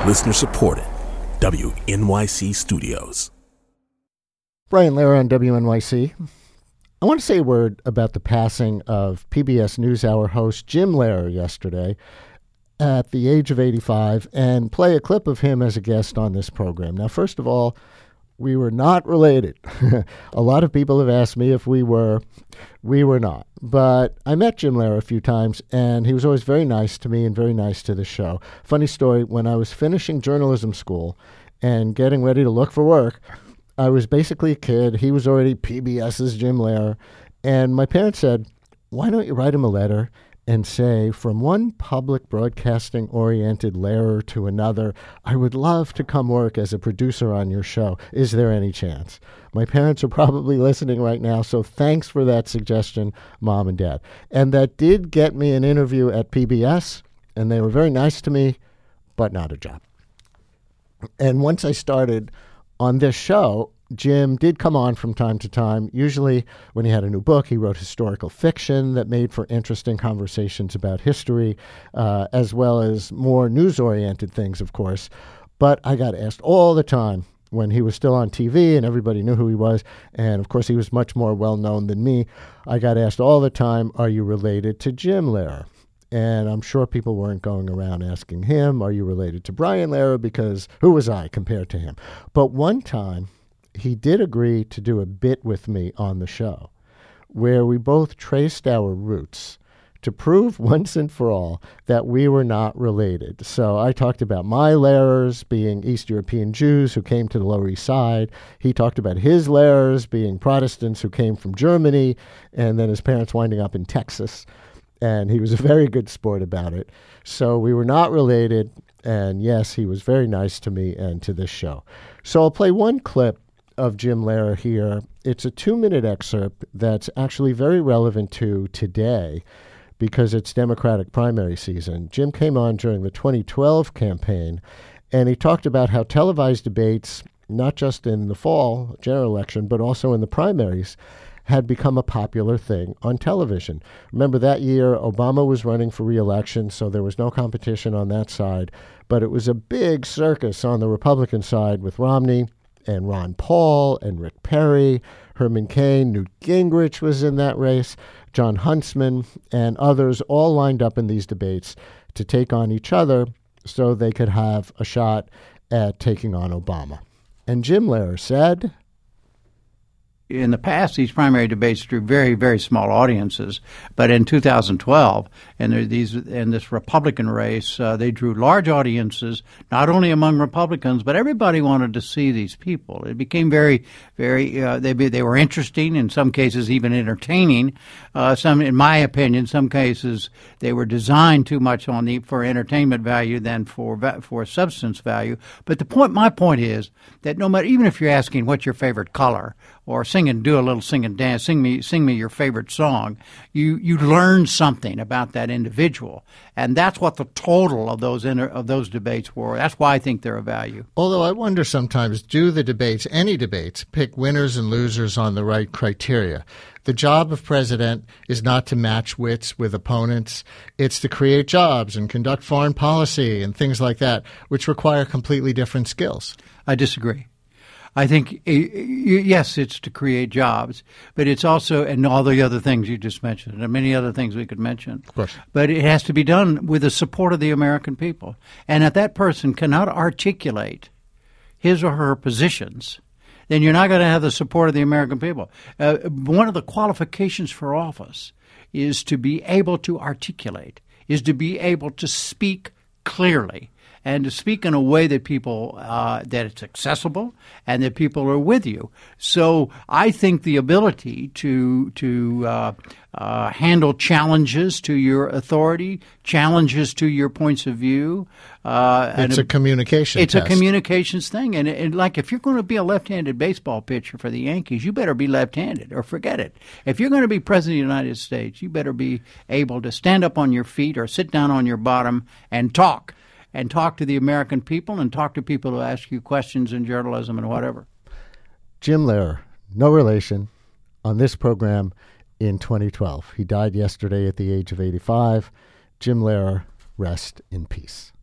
Listener supported. WNYC Studios. Brian Lehrer on WNYC. I want to say a word about the passing of PBS NewsHour host Jim Lehrer yesterday at the age of 85 and play a clip of him as a guest on this program. Now, first of all, we were not related. A lot of people have asked me if we were. We were not. But I met Jim Lehrer a few times, and he was always very nice to me and very nice to the show. Funny story, when I was finishing journalism school and getting ready to look for work, I was basically a kid. He was already PBS's Jim Lehrer. And my parents said, why don't you write him a letter and say, from one public broadcasting-oriented Lehrer to another, I would love to come work as a producer on your show. Is there any chance? My parents are probably listening right now, so thanks for that suggestion, Mom and Dad. And that did get me an interview at PBS, and they were very nice to me, but not a job. And once I started on this show, Jim did come on from time to time. Usually when he had a new book, he wrote historical fiction that made for interesting conversations about history, as well as more news-oriented things, of course. But I got asked all the time when he was still on TV and everybody knew who he was, and of course he was much more well-known than me. I got asked all the time, are you related to Jim Lehrer? And I'm sure people weren't going around asking him, are you related to Brian Lehrer? Because who was I compared to him? But one time, he did agree to do a bit with me on the show where we both traced our roots to prove once and for all that we were not related. So I talked about my Lehrers being East European Jews who came to the Lower East Side. He talked about his Lehrers being Protestants who came from Germany, and then his parents winding up in Texas. And he was a very good sport about it. So we were not related, and yes, he was very nice to me and to this show. So I'll play one clip of Jim Lehrer here. It's a 2-minute excerpt that's actually very relevant to today because it's Democratic primary season. Jim came on during the 2012 campaign, and he talked about how televised debates, not just in the fall general election, but also in the primaries, had become a popular thing on television. Remember that year, Obama was running for re-election, so there was no competition on that side, but it was a big circus on the Republican side with Romney and Ron Paul and Rick Perry, Herman Cain, Newt Gingrich was in that race, John Huntsman, and others all lined up in these debates to take on each other so they could have a shot at taking on Obama. And Jim Lehrer said, in the past, these primary debates drew very, very small audiences. But in 2012, in this Republican race, they drew large audiences, not only among Republicans, but everybody wanted to see these people. It became very, very, they were interesting, in some cases even entertaining. Some, in my opinion, some cases they were designed too much for entertainment value than for substance value. But my point is that no matter, even if you're asking what's your favorite color, or do a little sing and dance, sing me your favorite song, you learn something about that individual, and that's what the total of those debates were. That's why I think they're of value. Although I wonder sometimes, do the debates, any debates, pick winners and losers on the right criteria? The job of president is not to match wits with opponents. It's to create jobs and conduct foreign policy and things like that, which require completely different skills. I disagree. I think, yes, it's to create jobs, but it's also, and all the other things you just mentioned, and many other things we could mention. Of course. But it has to be done with the support of the American people. And if that person cannot articulate his or her positions, then you're not going to have the support of the American people. One of the qualifications for office is to be able to articulate, is to be able to speak clearly, and to speak in a way that people that it's accessible and that people are with you. So I think the ability to handle challenges to your authority, challenges to your points of view. It's a communication It's test. a communications thing. And like if you're going to be a left-handed baseball pitcher for the Yankees, you better be left-handed or forget it. If you're going to be president of the United States, you better be able to stand up on your feet or sit down on your bottom and talk. And talk to the American people and talk to people who ask you questions in journalism and whatever. Jim Lehrer, no relation, on this program in 2012. He died yesterday at the age of 85. Jim Lehrer, rest in peace.